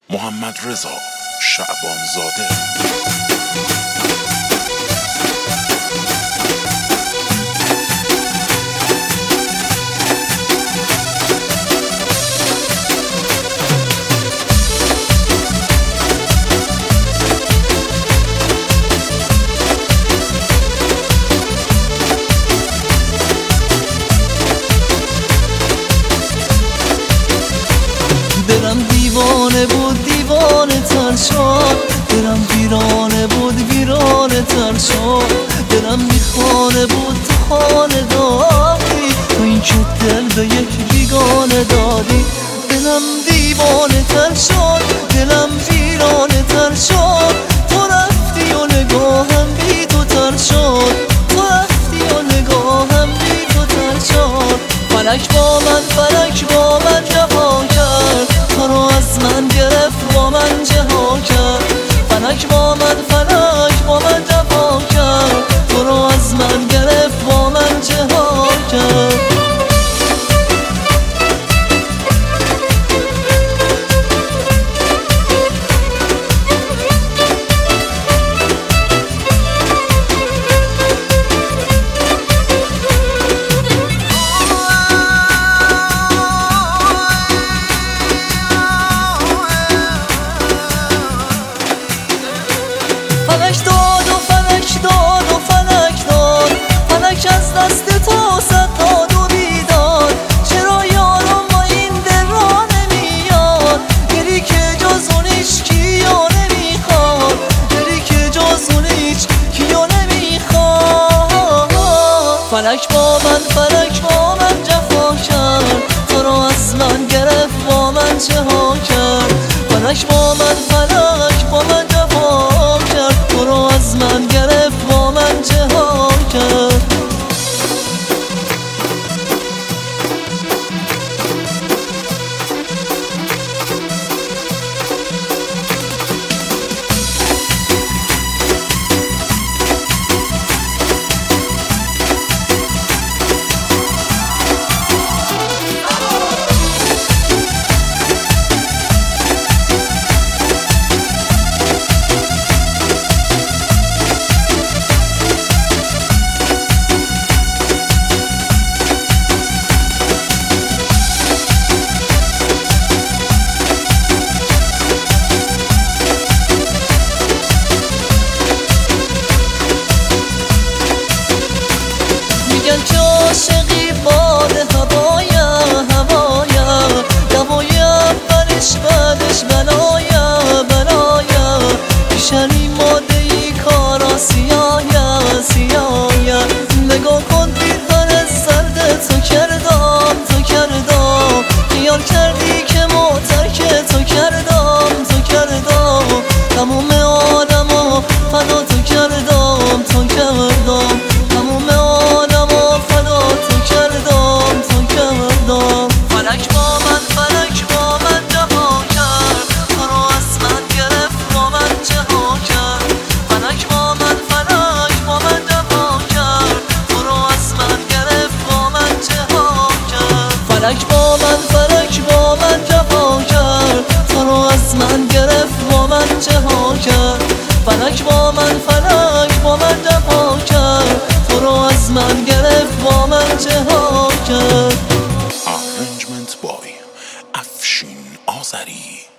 محمد رضا شعبانزاده. دلم دیوانه بود دیوانه تر شد، دلم ویرانه بود ویرانه تر شد، دلم میخانه بود تو خانه دادی، تو این که دل به یک بیگانه دادی. دلم دیوانه تر شد، دلم ویرانه تر شد، تو رفتی و نگاهم بی تو تر شد، تو رفتی و نگاهم بی تو تر شد. فلک با من فلک با من جفا کرد، تو رو از من گرفت با من جها کرد. فلک با من فلک با من جفا کرد، تو رو از من گرفت با من جها کرد. فلک داد و فلک داد و فلک داد، فلک از دست تو صد داد و بیداد. چرا یارم با این دل را نمیاد، دلی که جز اون هیچ کیو نمیخواد، دلی که جز اون هیچ کیو نمیخواد. فلک با من فلک با من جفا کرد، تو رو از من گرفت با من جها کرد. فلک با من فلک با من جفا کرد، تو رو از من گرفت با من جها کرد. میگن که عاشقی باد هوایا هوایا، دوای اولش بعدش بلایا بلایا. پیشنی ماده ای کارا سیایا سیایا. نگاه کن پیرهن سرد تو کردم تو کردم، خیال کردی که ما ترک تو کردم تو کردم. تموم آدما فدا تو کردم تو کردم، تموم آدما فدا تو کردم تو کردم. فلک با من فلک با من جفا کرد، تو رو از من گرفت با من جها کرد. فلک با من فلک با من جفا کرد، تو رو از من گرفت با من جها کرد. فلک با من فلک با من جفا کرد، تو رو از من گرفت با من جها کرد. فلک با من فلک با من جفا کرد، تو رو از من گرفت با من جها کرد. Arrangement by افشین آذری.